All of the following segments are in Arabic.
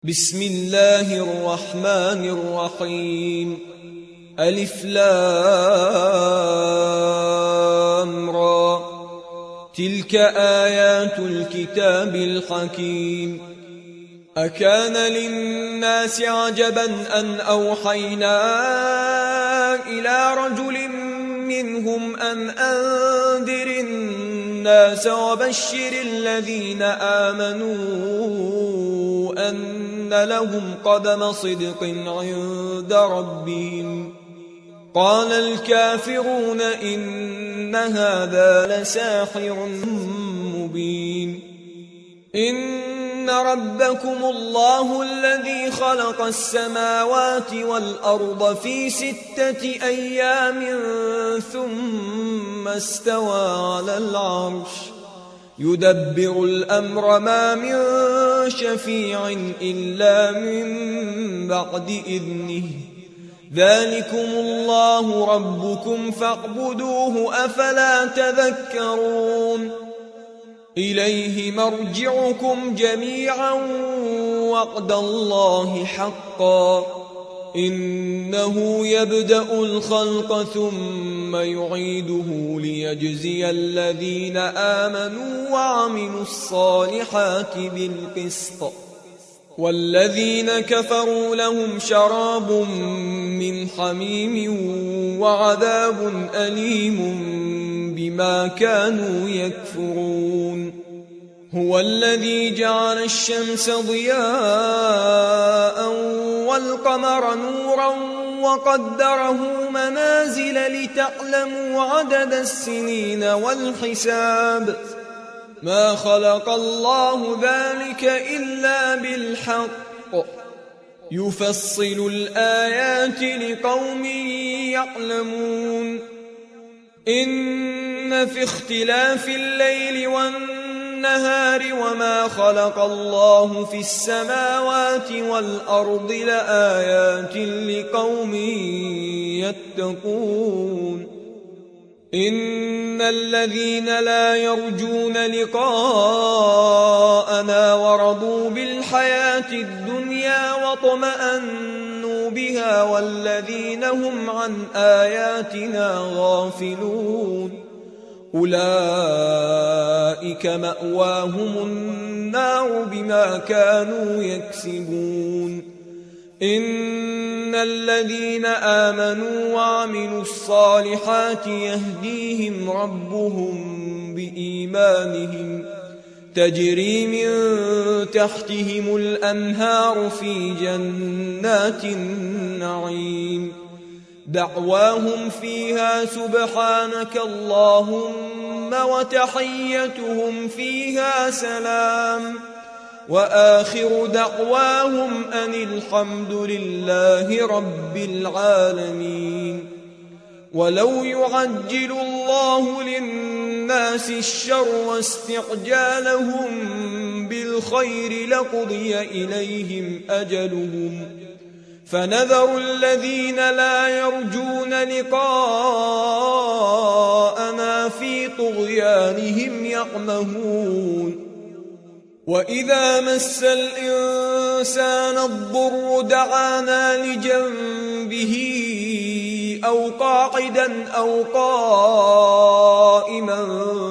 بسم الله الرحمن الرحيم. ألف لام را. تلك آيات الكتاب الحكيم. أكان للناس عجبا أن أوحينا إلى رجل منهم أن أنذر الناس وبشر الذين آمنوا أن لهم قدم صدق عند ربهم. قال الكافرون إن هذا لساحر مبين. إن ربكم الله الذي خلق السماوات والأرض في 6 أيام ثم استوى على العرش يدبر الأمر ما من شفيع إلا من بعد إذنه. ذلكم الله ربكم فاعبدوه أفلا تذكرون. إليه مرجعكم جميعا وعد الله حقا. إنه يبدأ الخلق ثم يعيده ليجزي الذين آمنوا وعملوا الصالحات بالقسط. والذين كفروا لهم شراب من حميم وعذاب أليم بما كانوا يكفرون. هو الذي جعل الشمس ضياء والقمر نورا وقدره منازل لتعلموا عدد السنين والحساب. ما خلق الله ذلك إلا بالحق. يفصل الآيات لقوم يعلمون. إن في اختلاف الليل والنهار وما خلق الله في السماوات والأرض لآيات لقوم يتقون. إن الذين لا يرجون لقاءنا ورضوا بالحياة الدنيا واطمأنوا بها والذين هم عن آياتنا غافلون أولئك مأواهم النار بما كانوا يكسبون. إن الذين آمنوا وعملوا الصالحات يهديهم ربهم بإيمانهم تجري من تحتهم الأنهار في جنات النعيم. دعواهم فيها سبحانك اللهم وتحيتهم فيها سلام. وآخر دعواهم أن الحمد لله رب العالمين. ولو يعجل الله للناس الشر واستعجالهم بالخير لقضي إليهم أجلهم فنذر الذين لا يرجون لقاءنا في طغيانهم يعمهون. وإذا مس الإنسان الضر دعانا لجنبه أو قاعدا أو قائما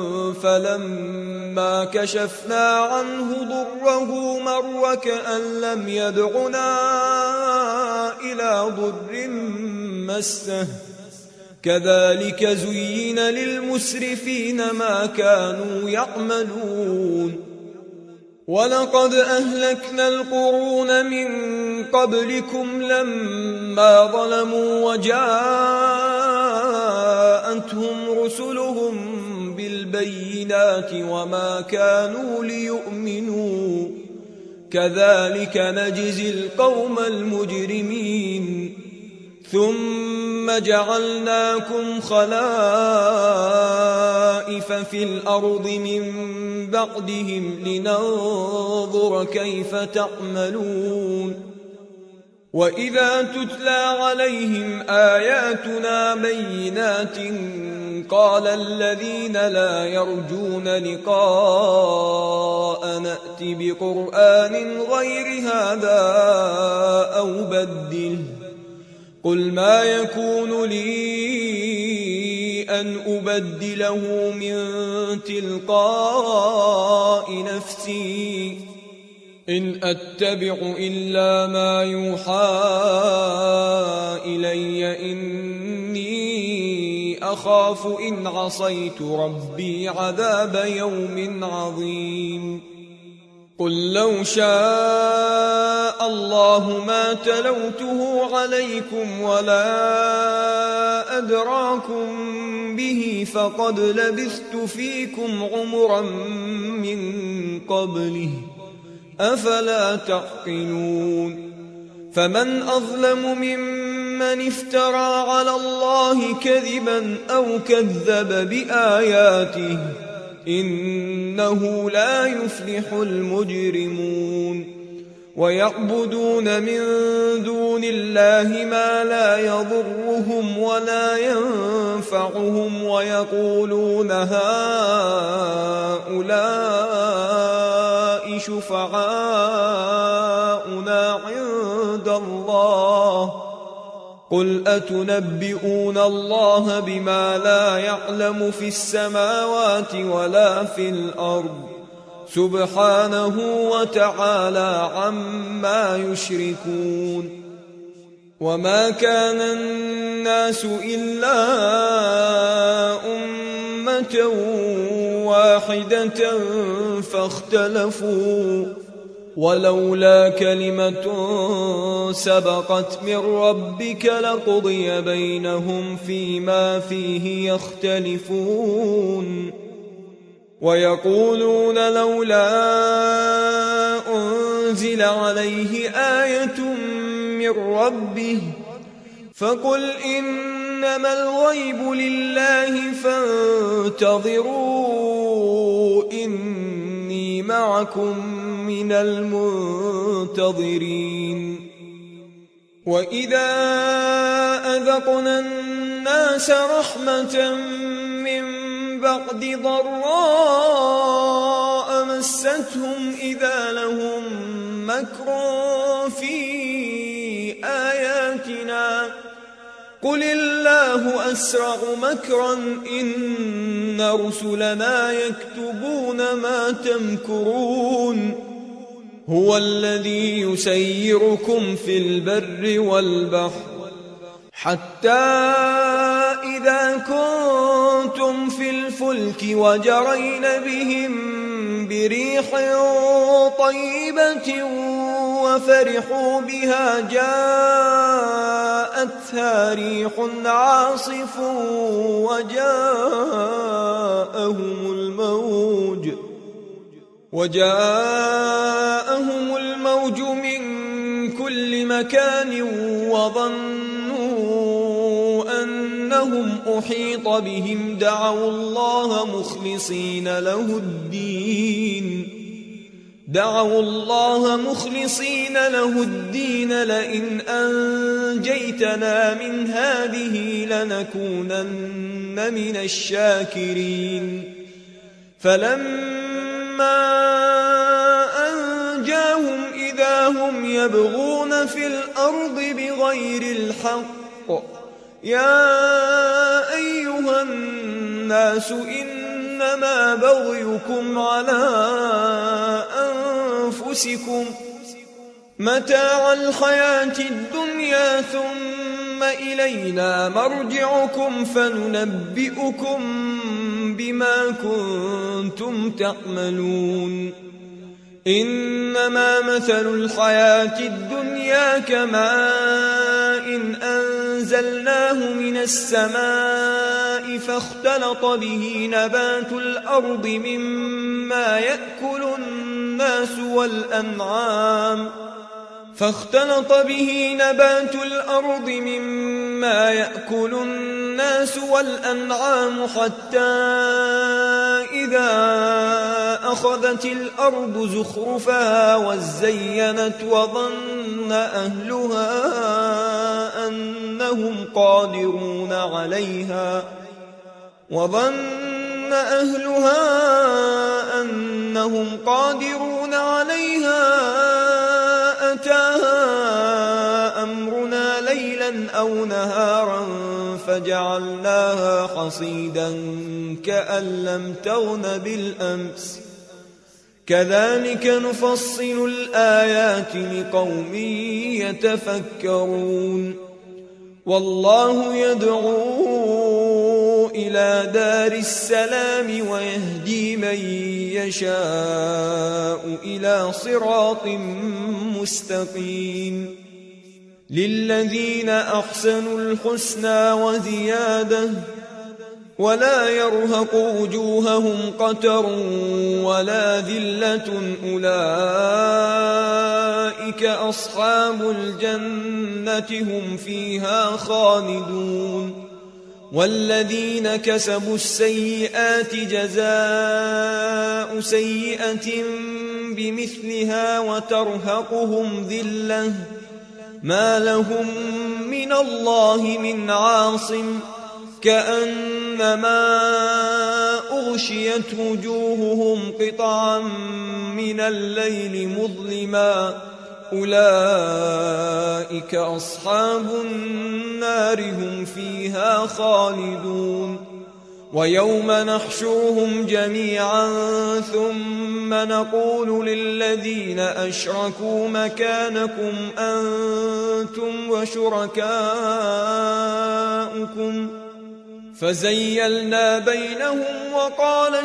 فلما كشفنا عنه ضره مر كأن لم يدعنا إلى ضر مسه. كذلك زين للمسرفين ما كانوا يعملون. ولقد أهلكنا القرون من قبلكم لما ظلموا وجاءتهم رسلهم بالبينات وما كانوا ليؤمنوا. كذلك نجزي القوم المجرمين. ثم جعلناكم خلائف في الأرض من بعدهم لننظر كيف تعملون. وإذا تتلى عليهم آياتنا بينات قال الذين لا يرجون لقاء نأت بقرآن غير هذا أو بدله قل ما يكون لي أن أبدله من تلقاء نفسي إن أتبع إلا ما يوحى إلي إني أخاف إن عصيت ربي عذاب يوم عظيم قل لو شاء الله ما تلوته عليكم ولا أدراكم به فقد لبثت فيكم عمرا من قبله أفلا تعقلون فمن أظلم ممن افترى على الله كذبا أو كذب بآياته إنه لا يفلح المجرمون ويعبدون من دون الله ما لا يضرهم ولا ينفعهم ويقولون هؤلاء شفعاؤنا عند الله قل أتنبئون الله بما لا يعلم في السماوات ولا في الأرض سبحانه وتعالى عما يشركون وما كان الناس إلا أمة واحدة فاختلفوا ولولا كلمة سبقت من ربك لقضي بينهم فيما فيه يختلفون ويقولون لولا أنزل عليه آية من ربه فقل إنما الغيب لله فانتظروا إني معكم من المنتظرين وإذا أذقنا الناس رحمة من بعد ضراء مستهم إذا لهم مكر في آياتنا قل الله أسرع مكرا إن رسلنا يكتبون ما تمكرون هو الذي يسيركم في البر والبحر حتى إذا كنتم في الفلك وجرين بهم بريح طيبة وفرحوا بها جاءتها ريح عاصف وجاءهم الموج من كل مكان وظنوا أنهم أحيط بهم دعوا الله مخلصين له الدين لئن أنجيتنا من هذه لنكونن من الشاكرين فلما أنجاهم إذا هم يبغون في الأرض بغير الحق يا أيها الناس إنما بغيكم على أنفسكم متاع الحياة الدنيا ثم إلينا مرجعكم فننبئكم بما كنتم تعملون إنما مثل الحياة الدنيا كماء أنزلناه من السماء فاختلط به نبات الأرض مما يأكل الناس والأنعام حتى إذا أخذت الأرض زخرفها وزينت وظن أهلها أنهم قادرون عليها وظن أهلها أنهم قادرون عليها أتاها أمرنا ليلا أو نهارا فجعلناها حصيدا كأن لم تغن بالأمس كذلك نفصل الآيات لقوم يتفكرون والله يدعو إلى دار السلام ويهدي من يشاء إلى صراط مستقيم للذين أحسنوا الحسنى وزيادة ولا يرهق وجوههم قتر ولا ذلة أولئك أصحاب الجنة هم فيها خالدون والذين كسبوا السيئات جزاء سيئة بمثلها وترهقهم ذلة ما لهم من الله من عاصم كأنما أغشيت وجوههم قطعا من الليل مظلما أولئك أصحاب النار هم فيها خالدون ويوم نحشرهم جميعا ثم نقول للذين أشركوا مكانكم أنتم وشركاؤكم فزيلنا بينهم وقال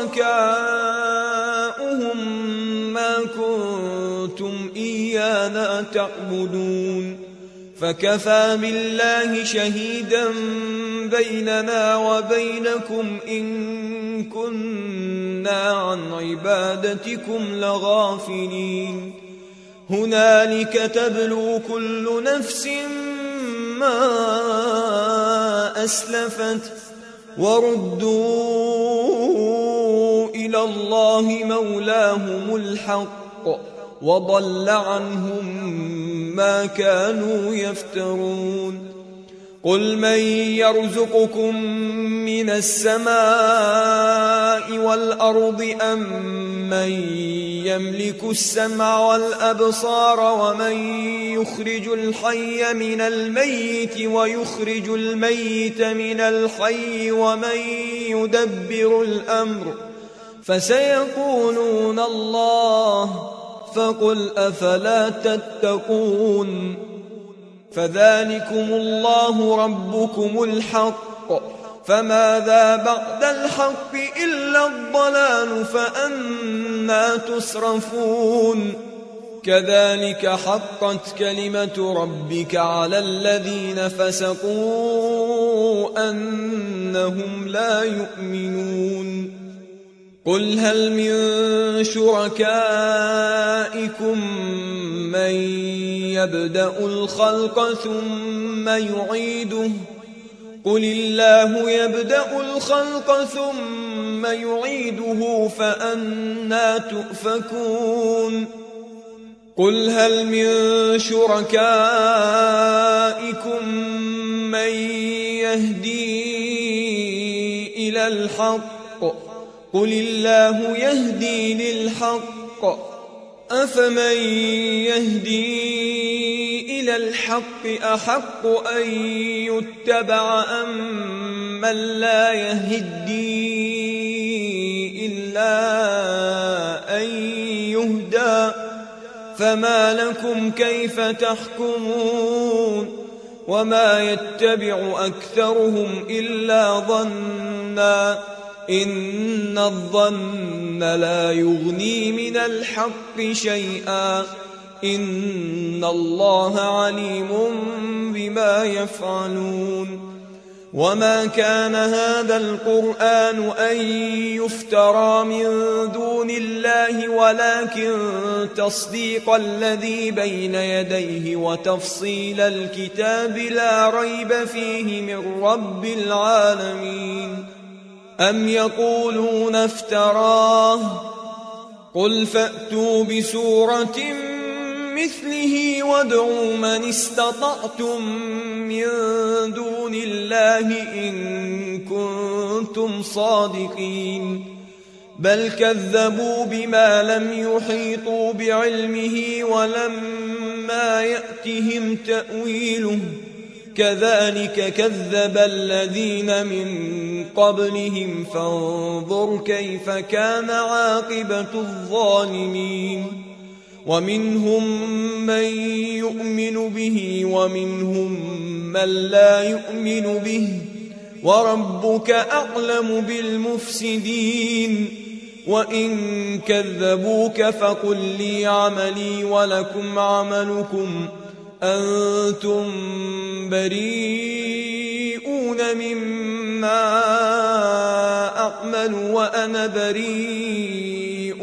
شركاؤهم ما كنتم إيانا تعبدون فكفى بالله شهيدا بيننا وبينكم إن كنا عن عبادتكم لغافلين هنالك تبلو كل نفس ما أسلفت وردوا إلى الله مولاهم الحق وضل عنهم ما كانوا يفترون قل من يرزقكم من السماء والأرض أم من يملك السمع والأبصار ومن يخرج الحي من الميت ويخرج الميت من الحي ومن يدبر الأمر فسيقولون الله فقل أفلا تتقون فذلكم الله ربكم الحق فماذا بعد الحق إلا الضلال فأنى تصرفون كذلك حقت كلمة ربك على الذين فسقوا أنهم لا يؤمنون قل هل من شركائكم من يبدأ الخلق ثم يعيده قل الله يبدأ الخلق ثم يعيده فأنى تؤفكون قل هل من شركائكم من يهدي إلى الحق قل الله يهدي للحق أفمن يهدي إلى الحق أحق أن يتبع أم من لا يهدي إلا أن يهدى فما لكم كيف تحكمون وما يتبع أكثرهم إلا ظنا إن الظن لا يغني من الحق شيئا إن الله عليم بما يفعلون وما كان هذا القرآن أن يفترى من دون الله ولكن تصديق الذي بين يديه وتفصيل الكتاب لا ريب فيه من رب العالمين أم يقولون افتراه قل فأتوا بسورة مثله وادعوا من استطعتم من دون الله إن كنتم صادقين بل كذبوا بما لم يحيطوا بعلمه ولما يأتهم تأويله كذلك كذب الذين من قبلهم فانظر كيف كان عاقبة الظالمين ومنهم من يؤمن به ومنهم من لا يؤمن به وربك أعلم بالمفسدين وإن كذبوك فقل لي عملي ولكم عملكم أنتم بريئون مما أعمل وأنا بريء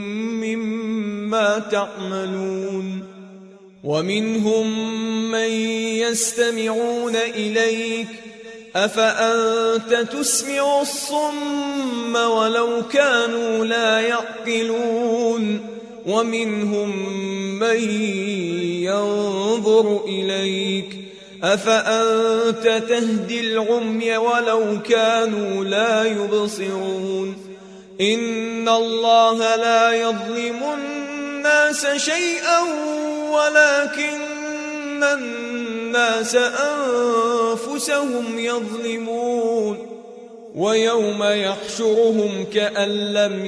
مما تعملون ومنهم من يستمعون إليك أفأنت تسمع الصم ولو كانوا لا يعقلون ومنهم من ينظر إليك أفأنت تهدي العمي ولو كانوا لا يبصرون إن الله لا يظلم الناس شيئا ولكن الناس أنفسهم يظلمون ويوم يحشرهم كأن لم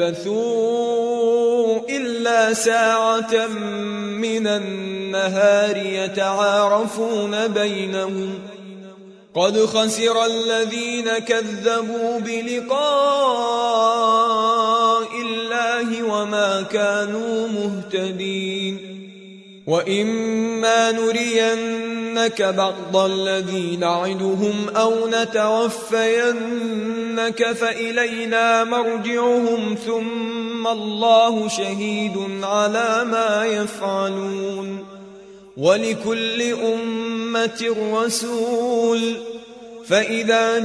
يلبثوا إلا ساعة من النهار يتعارفون بينهم قد خسر الذين كذبوا بلقاء الله وما كانوا مهتدين وإما نرينك بعض الذي نعدهم أو نتوفينك فإلينا مرجعهم ثم الله شهيد على ما يفعلون ولكل أمة رسول فإذا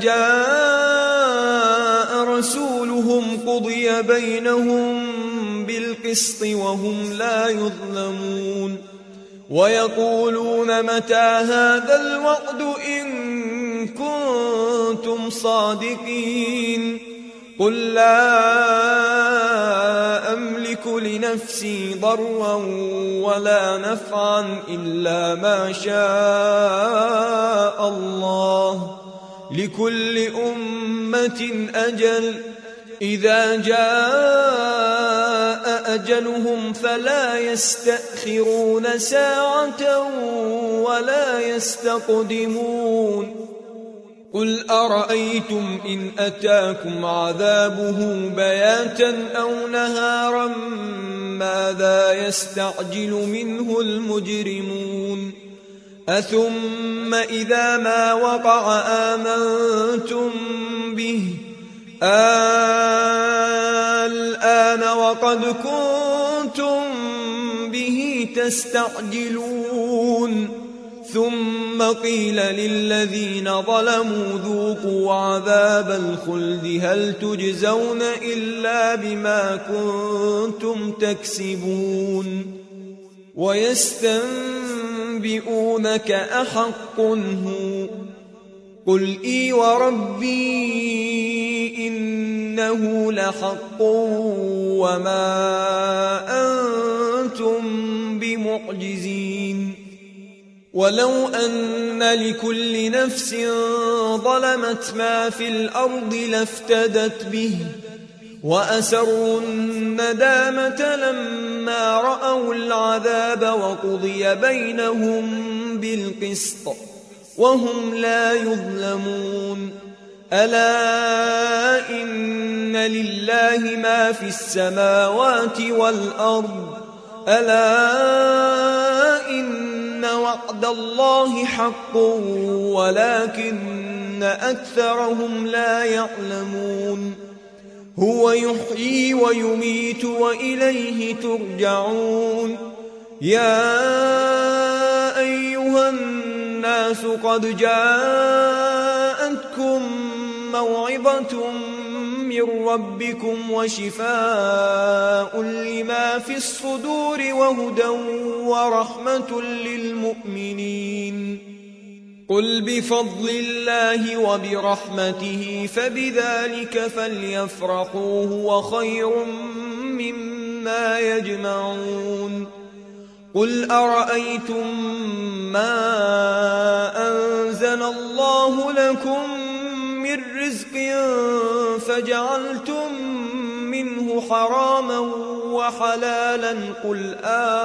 جاء رسولهم قضي بينهم بالقسط وهم لا يظلمون ويقولون متى هذا الوعد إن كنتم صادقين قل لا أملك لنفسي ضرا ولا نفعا إلا ما شاء الله لكل أمة أجل إذا جاء أجلهم فلا يستأخرون ساعة ولا يستقدمون قل أرأيتم إن أتاكم عذابه بياتا أو نهارا ماذا يستعجل منه المجرمون أثم إذا ما وقع آمنتم به الآن وقد كنتم به تستعجلون ثم قيل للذين ظلموا ذوقوا عذاب الخلد هل تجزون إلا بما كنتم تكسبون ويستنبئونك أحق هو قل إي وربي إنه لحق وما أنتم بمعجزين ولو أن لكل نفس ظلمت ما في الأرض لافتدت به وأسروا الندامة لما رأوا العذاب وقضي بينهم بالقسط وهم لا يظلمون ألا إن لله ما في السماوات والأرض ألا إن وعد الله حق ولكن أكثرهم لا يعلمون هو يحيي ويميت وإليه ترجعون يا أيها الناس قد جاءتكم موعظة من ربكم وشفاء لما في الصدور وهدى ورحمة للمؤمنين. قل بفضل الله وبرحمته فبذلك فليفرحوا هو خير مما يجمعون. قل أرأيتم ما أنزل الله لكم من رزق فجعلتم منه حراما وحلالا قل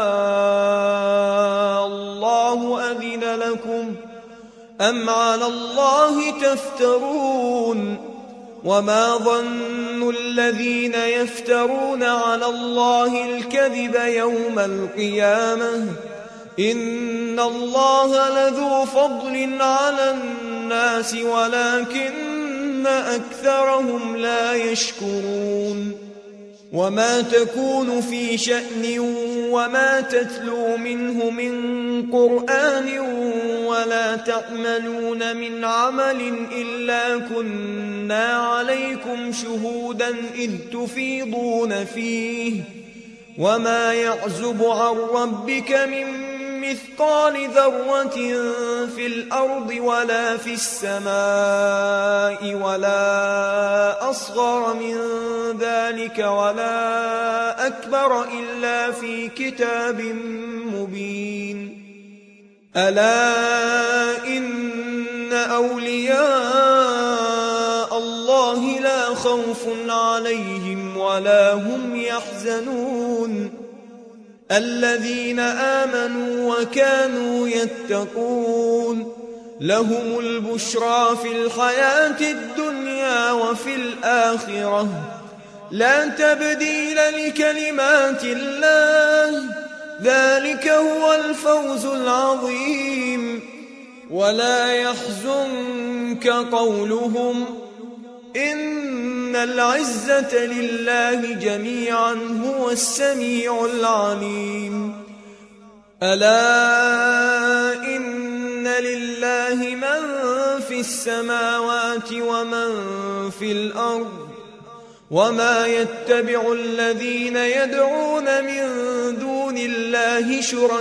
الله أذن لكم أم على الله تفترون. وما ظن الذين يفترون على الله الكذب يوم القيامة إن الله لذو فضل على الناس ولكن أكثرهم لا يشكرون. وما تكون في شأن وما تتلو منه من قرآن ولا تعملون من عمل إلا كنا عليكم شهودا إذ تفيضون فيه وما يعزب عن ربك من مثقال ذرة في الأرض ولا في السماء ولا أصغر من ذلك ولا أكبر إلا في كتاب مبين. ألا إن أولياء الله لا خوف عليهم ولا هم يحزنون الذين آمنوا وكانوا يتقون لهم البشرى في الحياة الدنيا وفي الآخرة لا تبديل لكلمات الله ذلك هو الفوز العظيم. ولا يحزنك قولهم إن العزة لله جميعا هو السميع العليم. ألا إن لله من في السماوات ومن في الأرض وما يتبع الذين يدعون من دون الله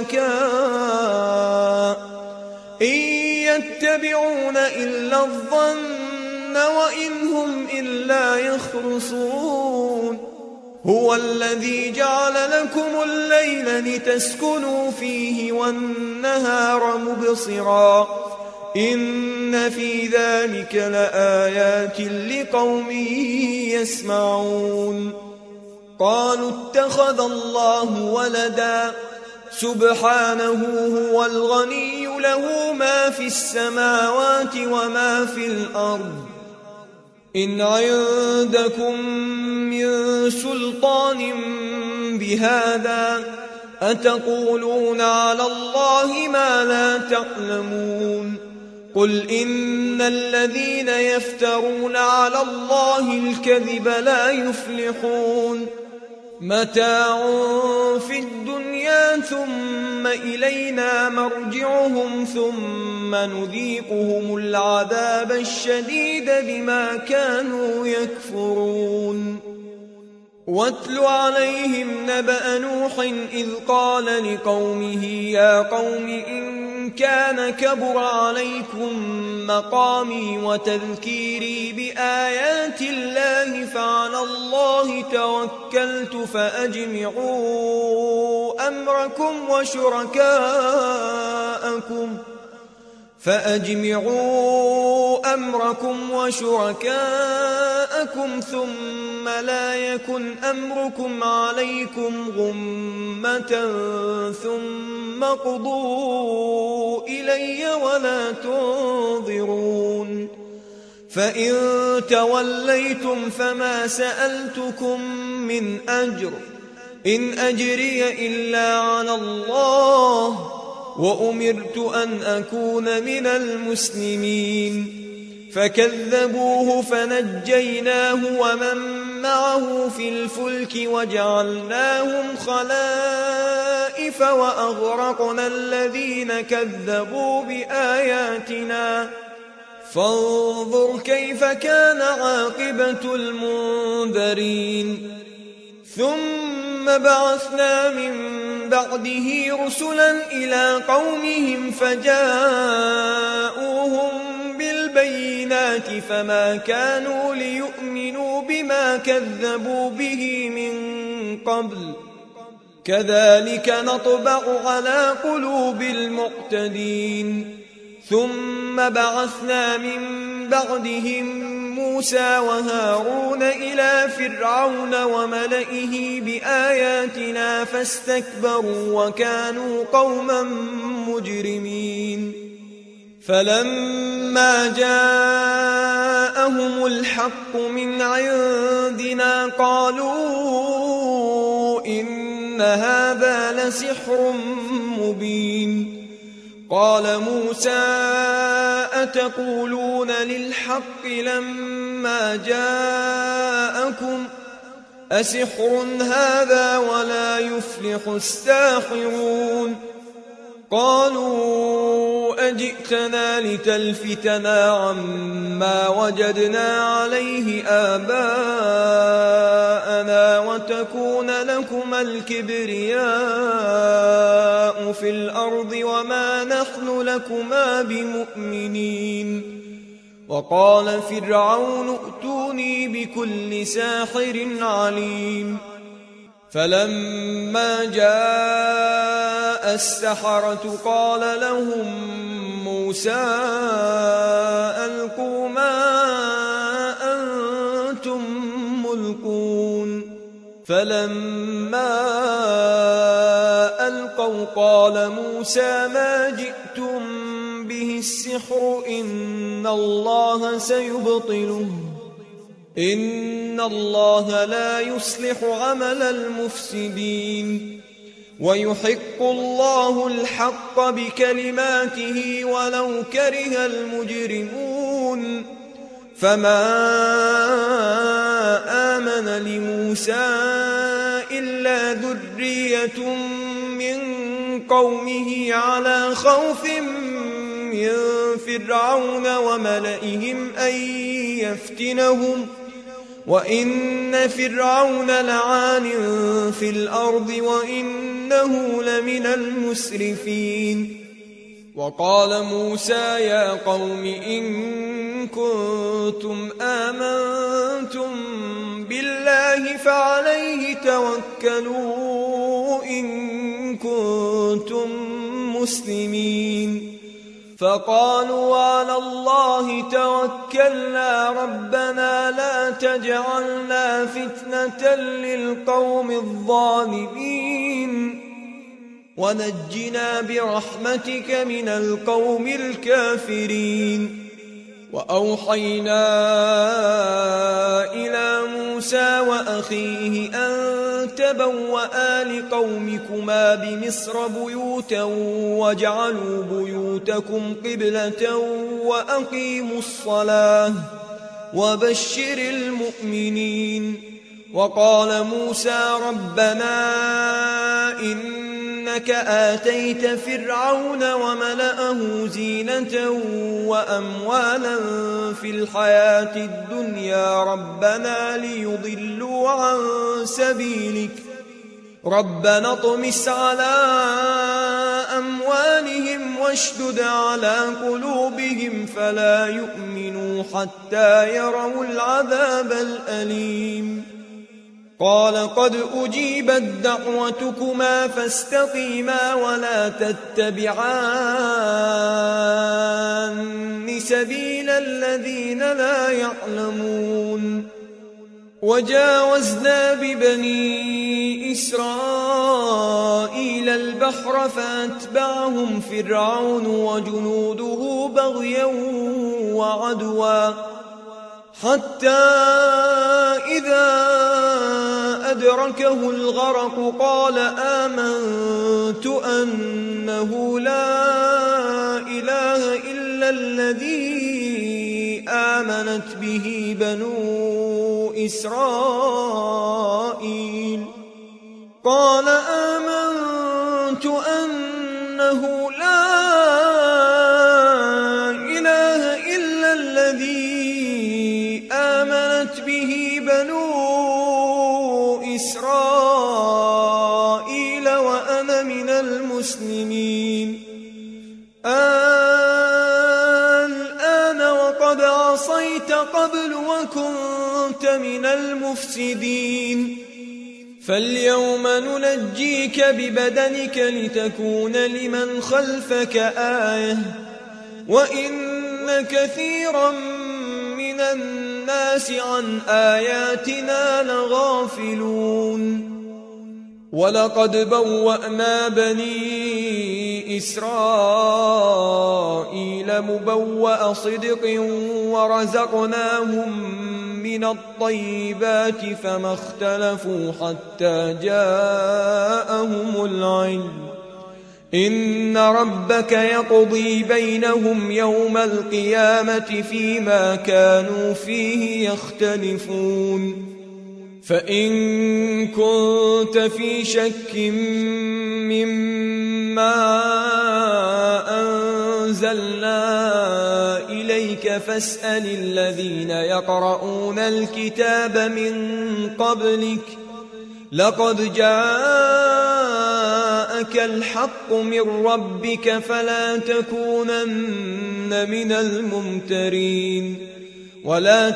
شركاء إن يتبعون إلا الظن وإن هم إلا يخرصون. هو الذي جعل لكم الليل لتسكنوا فيه والنهار مبصرا إن في ذلك لآيات لقوم يسمعون. قالوا اتخذ الله ولدا سبحانه هو الغني له ما في السماوات وما في الأرض إن عندكم من سلطان بهذا أتقولون على الله ما لا تعلمون. قل إن الذين يفترون على الله الكذب لا يفلحون متاع في الدنيا ثم إلينا مرجعهم ثم نذيقهم العذاب الشديد بما كانوا يكفرون. واتل عليهم نبأ نوح إذ قال لقومه يا قوم إن كان كبر عليكم مقامي وتذكيري بآيات الله فعلى الله توكلت فأجمعوا أمركم وشركاءكم ثم لا يكن أمركم عليكم غمة ثم اقضوا إلي ولا تنظرون. فإن توليتم فما سألتكم من أجر إن أجري إلا على الله وأمرت أن أكون من المسلمين. فكذبوه فنجيناه ومن معه في الفلك وجعلناهم خلائف وأغرقنا الذين كذبوا بآياتنا فانظر كيف كان عاقبة المنذرين ثم بعثنا من بعده رسلا إلى قومهم فجاءوهم بالبينات فما كانوا ليؤمنوا بما كذبوا به من قبل كذلك نطبع على قلوب المعتدين ثم بعثنا من بعدهم موسى وهارون إلى فرعون وملئه بآياتنا فاستكبروا وكانوا قوما مجرمين فلما جاءهم الحق من عندنا قالوا إن هذا لسحر مبين قال موسى أتقولون للحق لما جاءكم أسحر هذا ولا يفلح الساحرون قالوا أجئتنا لتلفتنا عما وجدنا عليه آباءنا وتكون لكما الكبرياء في الأرض وما نحن لكما بمؤمنين وقال فرعون ائتوني بكل ساحر عليم فلما جاء السحرة قال لهم موسى ألقوا ما أنتم ملقون فلما ألقوا قال موسى ما جئتم به السحر إن الله سيبطله إن الله لا يصلح عمل المفسدين ويحق الله الحق بكلماته ولو كره المجرمون فما آمن لموسى إلا ذرية من قومه على خوف من فرعون وملئهم أن يفتنهم وإن فرعون لعال في الأرض وإنه لمن المسرفين وقال موسى يا قوم إن كنتم آمنتم بالله فعليه توكلوا إن كنتم مسلمين فقالوا على الله توكلنا ربنا لا تجعلنا فتنة للقوم الظالمين ونجنا برحمتك من القوم الكافرين وأوحينا إلى موسى وأخيه أن تبوأ لقومكما بمصر بيوتا واجعلوا بيوتكم قبلة وأقيموا الصلاة وبشر المؤمنين وقال موسى ربنا إنك آتيت فرعون وملأه زينة وأموالا في الحياة الدنيا ربنا ليضلوا عن سبيلك ربنا اطمس على أموالهم واشدد على قلوبهم فلا يؤمنوا حتى يروا العذاب الأليم قال قد أجيبت دعوتكما فاستقيما ولا تتبعان سبيل الذين لا يعلمون وجاوزنا ببني إسرائيل البحر فأتبعهم فرعون وجنوده بغيا وعدوا حتى إذا أدركه الغرق قال آمنت أنه لا إله إلا الذي آمنت به بنو إسرائيل قال آمنت أنه لا إله إلا عصيت قبل وكنت من المفسدين فاليوم ننجيك ببدنك لتكون لمن خلفك آية وإن كثيرا من الناس عن آياتنا لغافلون ولقد بوأنا بني إسرائيل مبوأ صدق ورزقناهم من الطيبات فما اختلفوا حتى جاءهم العلم إن ربك يقضي بينهم يوم القيامة فيما كانوا فيه يختلفون فإن كنت في شك مما أنزلنا إليك فاسأل الذين يقرؤون الكتاب من قبلك لقد جاءك الحق من ربك فلا تكونن من الممترين ولا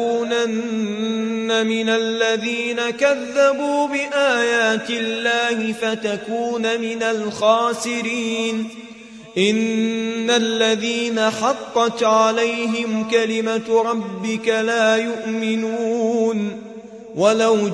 تكونن من الذين كذبوا بآيات الله فتكون من الخاسرين إن الذين حقت عليهم كلمة ربك لا يؤمنون ولو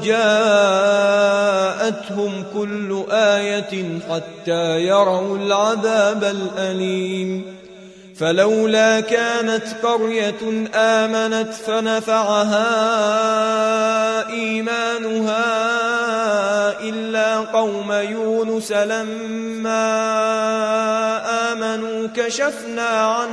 جاءتهم كل آية حتى يروا العذاب الأليم فلولا كانت قرية آمنت فنفعها إيمانها إلا قوم يونس لما آمنوا كشفنا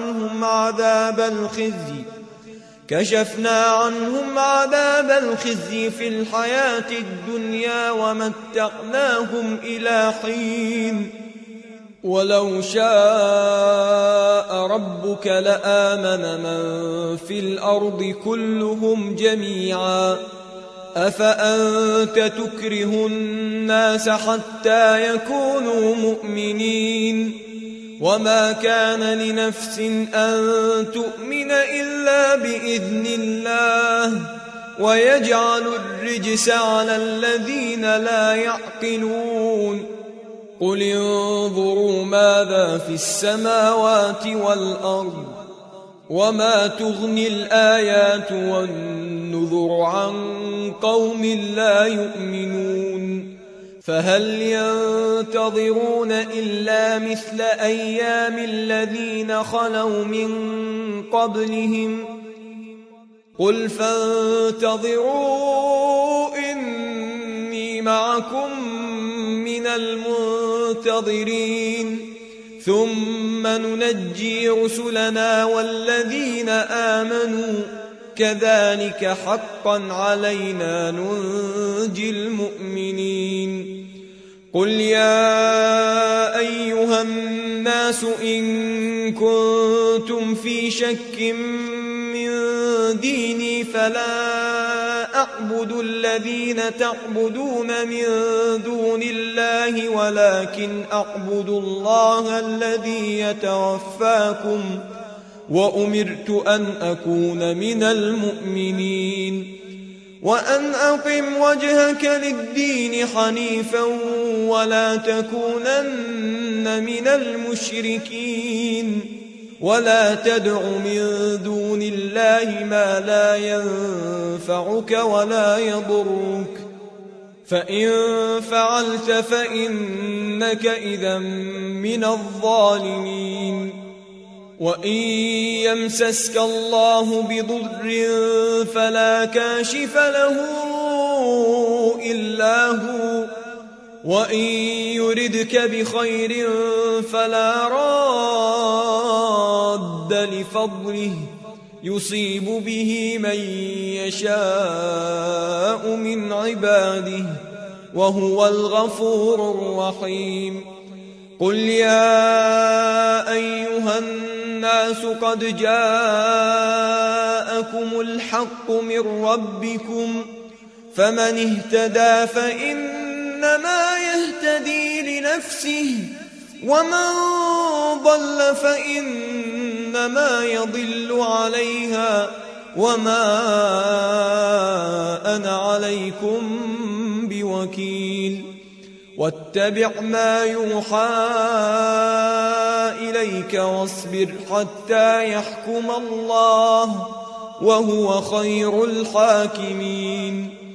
عنهم عذاب الخزي في الحياة الدنيا ومتعناهم إلى حين ولو شاء ربك لآمن من في الأرض كلهم جميعا أفأنت تكره الناس حتى يكونوا مؤمنين وما كان لنفس أن تؤمن إلا بإذن الله ويجعل الرجس على الذين لا يعقلون قل انظروا ماذا في السماوات والأرض وما تغني الآيات والنذر عن قوم لا يؤمنون فهل ينتظرون إلا مثل أيام الذين خلوا من قبلهم قل فانتظروا إني معكم من المنتظرين ثم ننجي رسلنا والذين آمنوا كذلك حقا علينا ننجي المؤمنين قل يا أيها الناس إن كنتم في شك من ديني فلا أعبد الذين تعبدون من دون الله ولكن أعبد الله الذي يتوفاكم وأمرت أن أكون من المؤمنين وأن أقم وجهك للدين حنيفا ولا تكونن من المشركين ولا تدع من دون الله ما لا ينفعك ولا يضرك فإن فعلت فإنك إذا من الظالمين وإن يمسسك الله بضر فلا كاشف له إلا هو وإن يردك بخير فلا راد لفضله يصيب به من يشاء من عباده وهو الغفور الرحيم قل يا أيها الناس قد جاءكم الحق من ربكم فمن اهتدى فإنما يهتدي لنفسه ومن ضل فإنما يضل عليها وما أنا عليكم بوكيل واتبع ما يوحى إليك واصبر حتى يحكم الله وهو خير الحاكمين